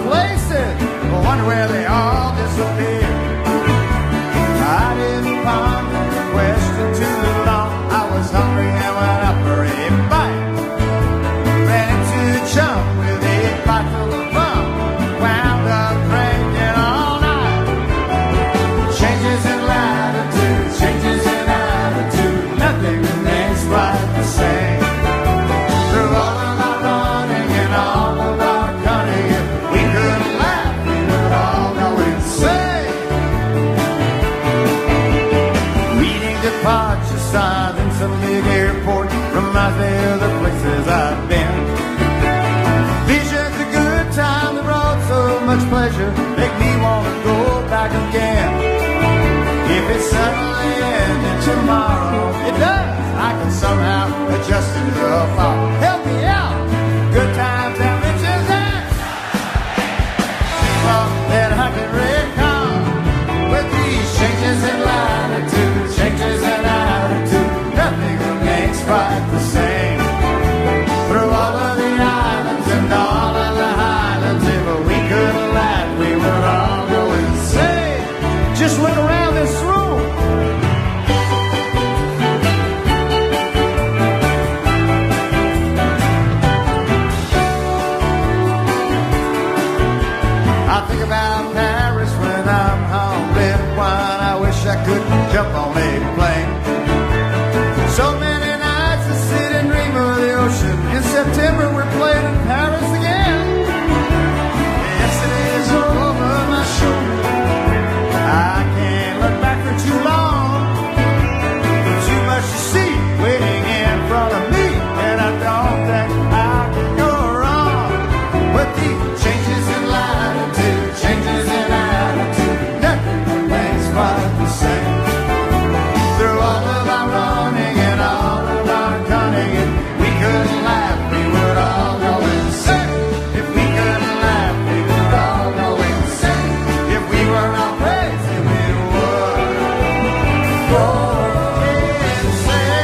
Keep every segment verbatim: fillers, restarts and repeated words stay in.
places. I wonder where they all disappeared. I didn't ponder the question too long. I was hungry and went up for a bite. Ran into the chum with a bite full of rum. Wound up drinking all night. Changes in latitude, changes in attitude. Nothing remains quite the same. Through all of our running and all of our cunning, if we couldn't laugh, we would all go insane. Reading departure signs in some big airport reminds me of the places I've been. Visions of good time that brought so much pleasure make me want to go back again. If it suddenly ended tomorrow, it does. I can somehow adjust it to a fall. Help me out. Good times and riches and people that I can recall. With these changes in latitude, changes in attitude, nothing remains quite the same. Through all of the islands and all of the highlands, if we couldn't laugh, we would all go insane. Just look around this room. I think about Paris when I'm home, red wine. I wish I could jump on a plane. So many nights I sit and dream of the ocean. In September we're playing in Paris again. Yesterday's over my shoulder. I can't look back for too long. Too much to see waiting in front of me, and I don't think I can go wrong. But the changes in latitude, changes in attitude, nothing remains quite the same. Through all of our running and all of our cunning, if we couldn't laugh, we would all go insane. If we couldn't laugh, we would all go insane. If we were not crazy, we would go insane.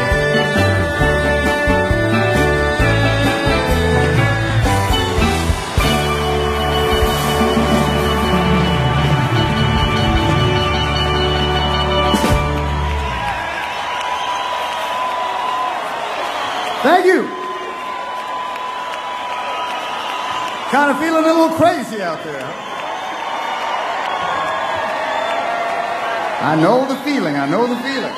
Thank you. Kind of feeling a little crazy out there. I know the feeling. I know the feeling.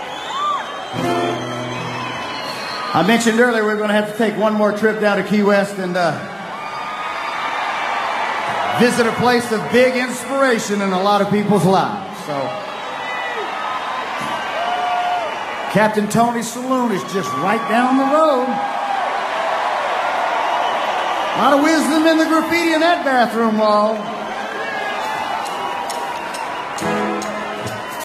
I mentioned earlier we're going to have to take one more trip down to Key West and uh, visit a place of big inspiration in a lot of people's lives. So, Captain Tony's Saloon is just right down the road. A lot of wisdom in the graffiti in that bathroom wall.